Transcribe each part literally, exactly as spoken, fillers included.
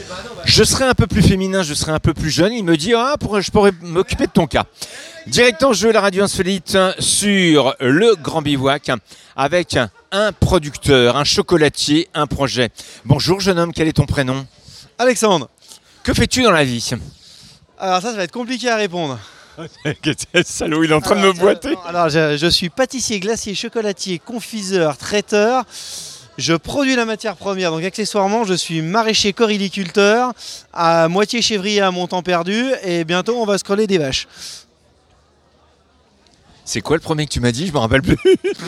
Je serai un peu plus féminin, je serai un peu plus jeune. Il me dit, ah, pour, je pourrais m'occuper de ton cas. Direct en jeu, la radio insolite sur le Grand Bivouac avec un producteur, un chocolatier, un projet. Bonjour jeune homme, quel est ton prénom ? Alexandre. Que fais-tu dans la vie ? Alors ça, ça va être compliqué à répondre. Salaud, il est en train alors, de me boiter. Non, alors je, je suis pâtissier, glacier, chocolatier, confiseur, traiteur. Je produis la matière première, donc accessoirement je suis maraîcher corylliculteur, à moitié chèvrier à mon temps perdu, et bientôt on va scroller des vaches. C'est quoi le premier que tu m'as dit ? Je me rappelle plus.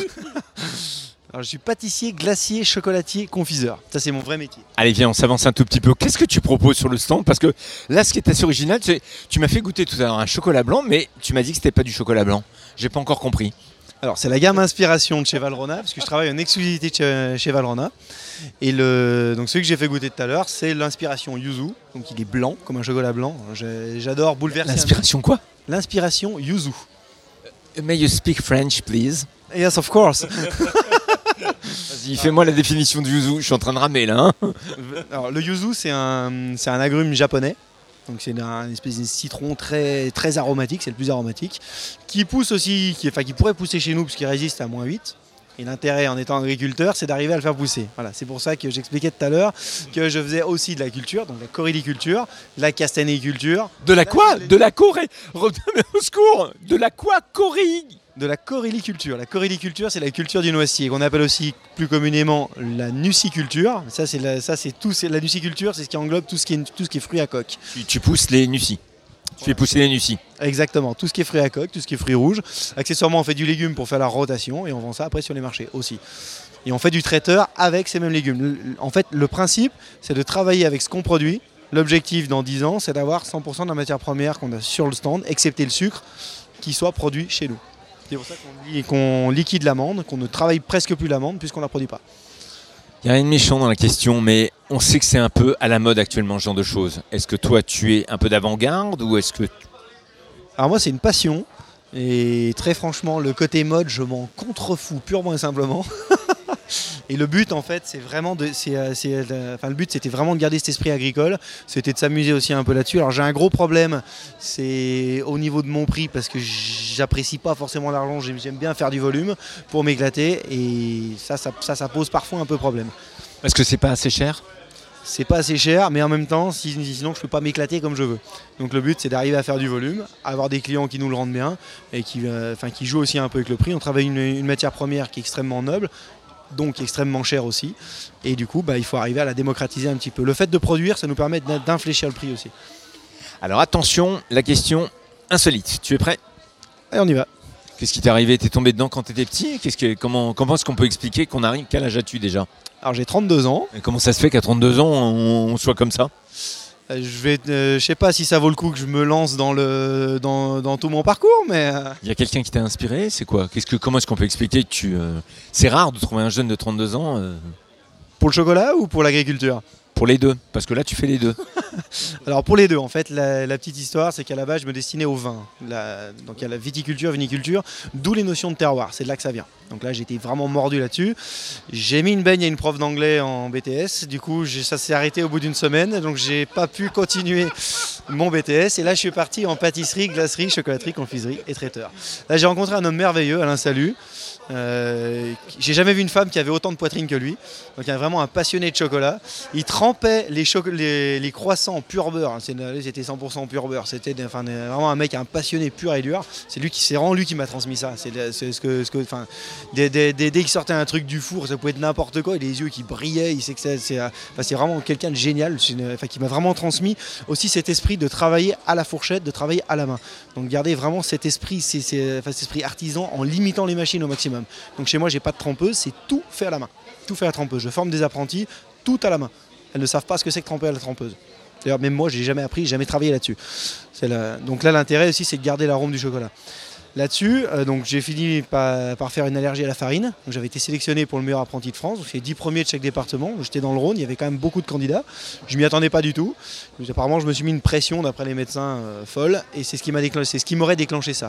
Alors, je suis pâtissier, glacier, chocolatier, confiseur. Ça, c'est mon vrai métier. Allez, viens, on s'avance un tout petit peu. Qu'est-ce que tu proposes sur le stand ? Parce que là, ce qui est assez original, c'est tu m'as fait goûter tout à l'heure un chocolat blanc, mais tu m'as dit que c'était pas du chocolat blanc. J'ai pas encore compris. Alors, c'est la gamme Inspiration de chez Valrhona, parce que je travaille en exclusivité chez, chez Valrhona. Et le, donc, celui que j'ai fait goûter tout à l'heure, c'est l'Inspiration Yuzu. Donc, il est blanc, comme un chocolat blanc. J'ai, j'adore bouleverser. L'inspiration quoi ? L'inspiration Yuzu. May you speak French, please ? Yes, of course. Vas-y, fais-moi la définition du yuzu. Je suis en train de ramer là. Hein. Alors, le yuzu, c'est un, c'est un agrume japonais. Donc c'est un, une espèce de citron très, très aromatique, c'est le plus aromatique, qui pousse aussi, qui, enfin, qui pourrait pousser chez nous parce qu'il résiste à moins huit. Et l'intérêt en étant agriculteur, c'est d'arriver à le faire pousser. Voilà, c'est pour ça que j'expliquais tout à l'heure que je faisais aussi de la culture, donc la corylliculture, la castanéiculture. De la quoi ? De la corée. Au secours. De la quoi ? Corée. De la corylliculture. La corylliculture, c'est la culture du noisetier, qu'on appelle aussi plus communément la nuciculture. Ça, c'est la, ça, c'est tout, c'est la nuciculture, c'est ce qui englobe tout ce qui est, tout ce qui est fruits à coque. Tu, tu pousses les nucis. Tu fais pousser les nucis. Exactement, tout ce qui est fruits à coque, tout ce qui est fruits rouges. Accessoirement, on fait du légume pour faire la rotation et on vend ça après sur les marchés aussi. Et on fait du traiteur avec ces mêmes légumes. En fait, le principe, c'est de travailler avec ce qu'on produit. L'objectif dans dix ans, c'est d'avoir cent pour cent de la matière première qu'on a sur le stand, excepté le sucre, qui soit produit chez nous. C'est pour ça qu'on, li- qu'on liquide l'amande, qu'on ne travaille presque plus l'amande puisqu'on ne la produit pas. Il n'y a rien de méchant dans la question, mais on sait que c'est un peu à la mode actuellement ce genre de choses. Est-ce que toi, tu es un peu d'avant-garde ou est-ce que... Alors moi, c'est une passion. Et très franchement, le côté mode, je m'en contrefous purement et simplement. Et le but, en fait, c'est vraiment de, c'est, c'est, enfin, le but, c'était vraiment de garder cet esprit agricole. C'était de s'amuser aussi un peu là-dessus. Alors, j'ai un gros problème, c'est au niveau de mon prix, parce que j'apprécie pas forcément l'argent. J'aime, j'aime bien faire du volume pour m'éclater. Et ça, ça, ça, ça pose parfois un peu problème. Est-ce que c'est pas assez cher ? C'est pas assez cher, mais en même temps, sinon je peux pas m'éclater comme je veux. Donc le but, c'est d'arriver à faire du volume, avoir des clients qui nous le rendent bien et qui, euh, enfin, qui jouent aussi un peu avec le prix. On travaille une, une matière première qui est extrêmement noble, donc extrêmement chère aussi. Et du coup, bah, il faut arriver à la démocratiser un petit peu. Le fait de produire, ça nous permet d'infléchir le prix aussi. Alors attention, la question insolite. Tu es prêt ? Et on y va. Qu'est-ce qui t'est arrivé ? T'es tombé dedans quand t'étais petit ? Qu'est-ce que, comment, comment est-ce qu'on peut expliquer qu'on arrive ? Quel âge as-tu déjà ? Alors j'ai trente-deux ans. Et comment ça se fait qu'à trente-deux ans, on, on soit comme ça ? Euh, je vais, euh, je sais pas si ça vaut le coup que je me lance dans, le, dans, dans tout mon parcours, mais... Euh... Il y a quelqu'un qui t'a inspiré ? C'est quoi ? Qu'est-ce que, comment est-ce qu'on peut expliquer que tu... Euh... C'est rare de trouver un jeune de trente-deux ans... Euh... Pour le chocolat ou pour l'agriculture ? Pour les deux, parce que là tu fais les deux. Alors pour les deux, en fait, la, la petite histoire, c'est qu'à la base, je me destinais au vin. La, donc il y a la viticulture, viniculture, d'où les notions de terroir, c'est de là que ça vient. Donc là, j'étais vraiment mordu là-dessus. J'ai mis une baigne à une prof d'anglais en B T S, du coup, j'ai, ça s'est arrêté au bout d'une semaine, donc j'ai pas pu continuer mon B T S. Et là, je suis parti en pâtisserie, glacerie, chocolaterie, confiserie et traiteur. Là, j'ai rencontré un homme merveilleux, Alain Salut. Euh, j'ai jamais vu une femme qui avait autant de poitrine que lui. Donc il y a vraiment un passionné de chocolat. Il trempait les, choc- les, les croissants en pur beurre. C'était cent pour cent pur beurre. C'était enfin, vraiment un mec, un passionné pur et dur. C'est lui qui, c'est vraiment lui qui m'a transmis ça. C'est, c'est ce que, ce que, enfin, dès, dès, dès, dès qu'il sortait un truc du four, ça pouvait être n'importe quoi. Et les yeux qui brillaient. Il sait que c'est, c'est, enfin, c'est vraiment quelqu'un de génial. Une, enfin, qui m'a vraiment transmis aussi cet esprit de travailler à la fourchette, de travailler à la main. Donc garder vraiment cet esprit, c'est, c'est, enfin, cet esprit artisan en limitant les machines au maximum. Donc chez moi, j'ai pas de trempeuse, c'est tout fait à la main. Tout fait à la trempeuse. Je forme des apprentis, tout à la main. Elles ne savent pas ce que c'est que tremper à la trempeuse. D'ailleurs, même moi, j'ai jamais appris, j'ai jamais travaillé là-dessus. C'est la... Donc là, l'intérêt aussi, c'est de garder l'arôme du chocolat. Là-dessus, euh, donc, j'ai fini par, par faire une allergie à la farine. Donc, j'avais été sélectionné pour le meilleur apprenti de France. J'ai dix premiers de chaque département. J'étais dans le Rhône, il y avait quand même beaucoup de candidats. Je m'y attendais pas du tout. Donc, apparemment, je me suis mis une pression d'après les médecins euh, folle. Et c'est ce qui m'a déclenché, c'est ce qui m'aurait déclenché ça.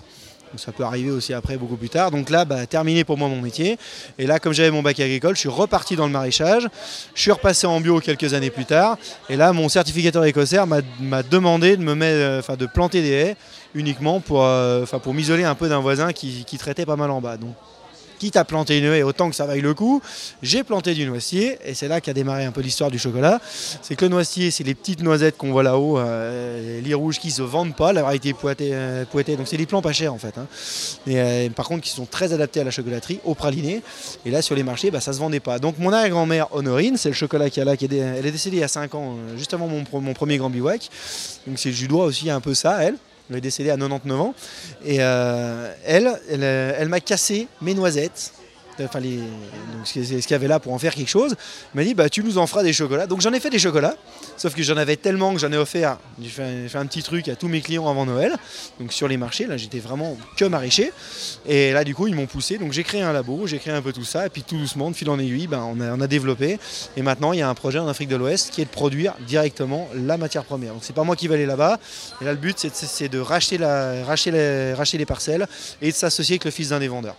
Donc ça peut arriver aussi après, beaucoup plus tard. Donc là, bah, terminé pour moi mon métier. Et là, comme j'avais mon bac agricole, je suis reparti dans le maraîchage. Je suis repassé en bio quelques années plus tard. Et là, mon certificateur écossaire m'a, m'a demandé de me mettre, euh, de planter des haies uniquement pour, euh, pour m'isoler un peu d'un voisin qui, qui traitait pas mal en bas. Donc, quitte à planter une haie, autant que ça vaille le coup, j'ai planté du noisetier, et c'est là qu'a démarré un peu l'histoire du chocolat. C'est que le noisetier, c'est les petites noisettes qu'on voit là-haut, euh, les rouges qui ne se vendent pas, la variété poêtée, euh, poêtée. Donc c'est des plants pas chers en fait. Hein. Et, euh, par contre, qui sont très adaptés à la chocolaterie, au praliné. Et là, sur les marchés, bah, ça ne se vendait pas. Donc mon arrière-grand-mère Honorine, c'est le chocolat qu'il y a là, qui est, elle est décédée il y a cinq ans, euh, juste avant mon, mon premier grand bivouac. Donc c'est, je lui dois aussi un peu ça, elle. Elle est décédée à quatre-vingt-dix-neuf ans. Et euh, elle, elle, elle m'a cassé mes noisettes. Enfin, les, donc ce qu'il y avait là pour en faire quelque chose. Elle m'a dit, bah, tu nous en feras des chocolats. Donc j'en ai fait des chocolats. Sauf que j'en avais tellement que j'en ai offert. J'ai fait, fait un petit truc à tous mes clients avant Noël. Donc sur les marchés, là j'étais vraiment que maraîcher. Et là du coup ils m'ont poussé. Donc j'ai créé un labo, j'ai créé un peu tout ça. Et puis tout doucement, de fil en aiguille, ben, on, a, on a développé. Et maintenant il y a un projet en Afrique de l'Ouest qui est de produire directement la matière première. Donc c'est pas moi qui vais aller là-bas. Et là le but c'est, c'est de racheter, la, racheter, les, racheter les parcelles et de s'associer avec le fils d'un des vendeurs.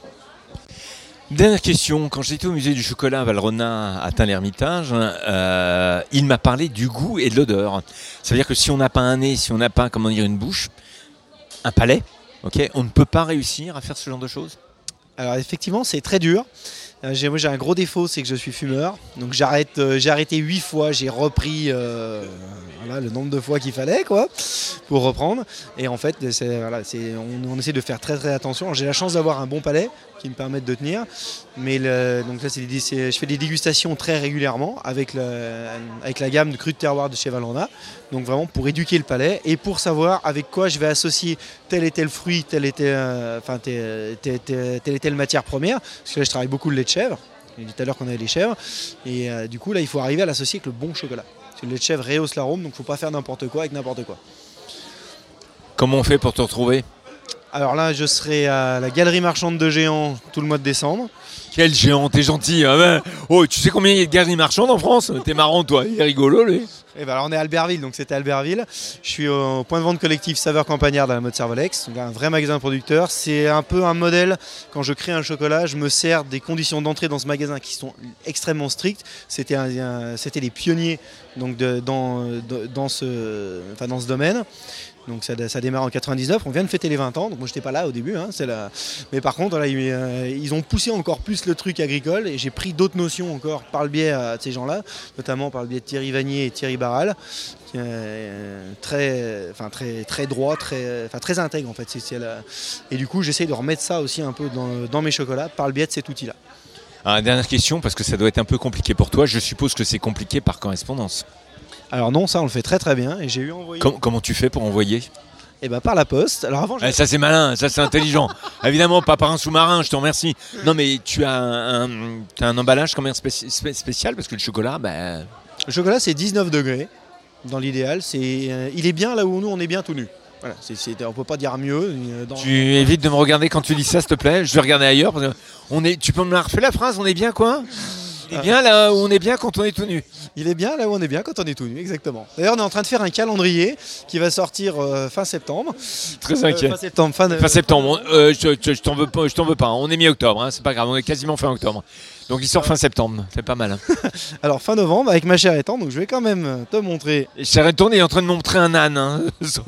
Dernière question, quand j'étais au musée du chocolat à Valrhona à Tain-l'Hermitage, euh, il m'a parlé du goût et de l'odeur. Ça veut dire que si on n'a pas un nez, si on n'a pas, comment dire, une bouche, un palais, okay, on ne peut pas réussir à faire ce genre de choses? Alors effectivement, c'est très dur. Euh, j'ai, moi j'ai un gros défaut, c'est que je suis fumeur. Donc j'arrête, euh, j'ai arrêté huit fois, j'ai repris euh, voilà, le nombre de fois qu'il fallait quoi, pour reprendre. Et en fait, c'est, voilà, c'est, on, on essaie de faire très très attention. J'ai la chance d'avoir un bon palais qui me permettent de tenir. Mais le, donc là, c'est des, c'est, je fais des dégustations très régulièrement avec, le, avec la gamme de crus de terroir de chez Valrhona. Donc vraiment pour éduquer le palais et pour savoir avec quoi je vais associer tel et tel fruit, telle et telle, euh, enfin, telle, telle, telle, telle et telle matière première. Parce que là, je travaille beaucoup le lait de chèvre. J'ai dit tout à l'heure qu'on avait les chèvres. Et euh, du coup, là, il faut arriver à l'associer avec le bon chocolat. Parce que le lait de chèvre rehausse l'arôme, donc il ne faut pas faire n'importe quoi avec n'importe quoi. Comment on fait pour te retrouver ? Alors là, je serai à la Galerie Marchande de Géant tout le mois de décembre. Quel géant, t'es gentil. Hein. Oh, tu sais combien il y a de galeries marchandes en France ? T'es marrant, toi. Il est rigolo, lui. Et ben alors on est à Albertville, donc c'était Albertville. Je suis au point de vente collectif Saveurs Campagnardes dans la mode Servolex, donc un vrai magasin producteur. C'est un peu un modèle. Quand je crée un chocolat, je me sers des conditions d'entrée dans ce magasin qui sont extrêmement strictes. C'était, un, un, c'était les pionniers donc de, dans, de, dans, ce, enfin dans ce domaine. Donc ça, ça démarre en quatre-vingt-dix-neuf, on vient de fêter les vingt ans, donc moi j'étais pas là au début, hein, c'est la... mais par contre là, ils, euh, ils ont poussé encore plus le truc agricole et j'ai pris d'autres notions encore par le biais euh, de ces gens-là, notamment par le biais de Thierry Vanier et Thierry Barral, qui est euh, très, enfin, très, très droit, très, enfin, très intègre en fait. C'est, c'est la... Et du coup j'essaie de remettre ça aussi un peu dans, dans mes chocolats par le biais de cet outil-là. Ah, dernière question, parce que ça doit être un peu compliqué pour toi, je suppose que c'est compliqué par correspondance. Alors non, ça on le fait très très bien et j'ai eu envoyé... Com- comment tu fais pour envoyer ? Eh ben par la poste. Alors avant, eh, ça c'est malin, ça c'est intelligent. Évidemment pas par un sous-marin, je te remercie. Non mais tu as un, un, t'as un emballage quand même spéci- spécial parce que le chocolat, bah... Le chocolat c'est dix-neuf degrés dans l'idéal. C'est, euh, il est bien là où nous on est bien tout nu. Voilà, c'est, c'est, on ne peut pas dire mieux. Dans... Tu évites de me regarder quand tu dis ça, s'il te plaît. Je vais regarder ailleurs. Parce que on est, tu peux me la refaire la phrase, on est bien quoi ? Il est bien là où on est bien quand on est tout nu. Il est bien là où on est bien quand on est tout nu, exactement. D'ailleurs, on est en train de faire un calendrier qui va sortir euh, fin septembre. Très inquiet. Euh, fin septembre. Fin, de... fin septembre. Euh, je, je, je, t'en veux pas, je t'en veux pas. On est mi-octobre, hein, c'est pas grave. On est quasiment fin octobre. Donc il sort fin septembre. C'est pas mal. Hein. Alors fin novembre avec ma chère étant. Donc je vais quand même te montrer. Chère étant, il est en train de montrer un âne. Hein.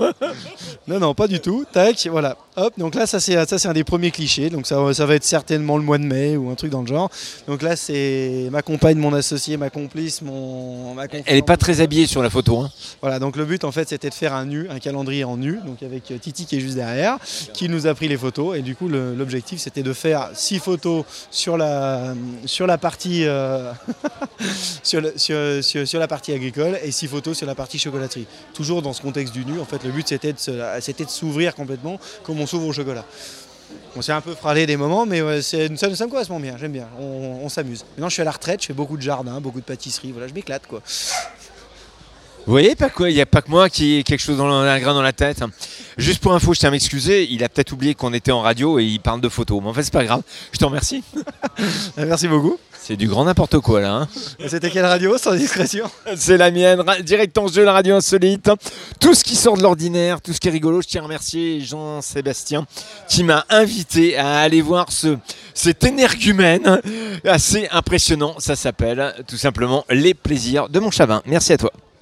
non, non, pas du tout. Tac, voilà. Hop. Donc là, ça c'est, ça c'est un des premiers clichés. Donc ça, ça va être certainement le mois de mai ou un truc dans le genre. Donc là, c'est ma compagne, mon associé, ma complice, mon. Ma Elle est pas très habillée sur la photo. Hein. Voilà. Donc le but en fait, c'était de faire un nu, un calendrier en nu. Donc avec Titi qui est juste derrière, qui nous a pris les photos. Et du coup, le, l'objectif, c'était de faire six photos sur la sur la partie euh, sur, le, sur, sur, sur la partie agricole et six photos sur la partie chocolaterie. Toujours dans ce contexte du nu. En fait, le but c'était de, se, c'était de s'ouvrir complètement comme on s'ouvre au chocolat. On s'est un peu fralé des moments, mais ouais, c'est, ça, ça me correspond bien. J'aime bien. On, on s'amuse. Maintenant, je suis à la retraite. Je fais beaucoup de jardin, beaucoup de pâtisserie. Voilà, je m'éclate quoi. Vous voyez pas quoi, il n'y a pas que moi qui ai quelque chose dans un grain dans la tête. Juste pour info, je tiens à m'excuser, il a peut-être oublié qu'on était en radio et il parle de photos. Mais en fait, c'est pas grave. Je te remercie. Merci beaucoup. C'est du grand n'importe quoi là. Hein. C'était quelle radio, sans discrétion? C'est la mienne, Ra- direct en jeu, la radio insolite. Tout ce qui sort de l'ordinaire, tout ce qui est rigolo. Je tiens à remercier Jean-Sébastien qui m'a invité à aller voir ce, cet énergumène assez impressionnant. Ça s'appelle tout simplement Les Plaisirs de Montchavin. Merci à toi.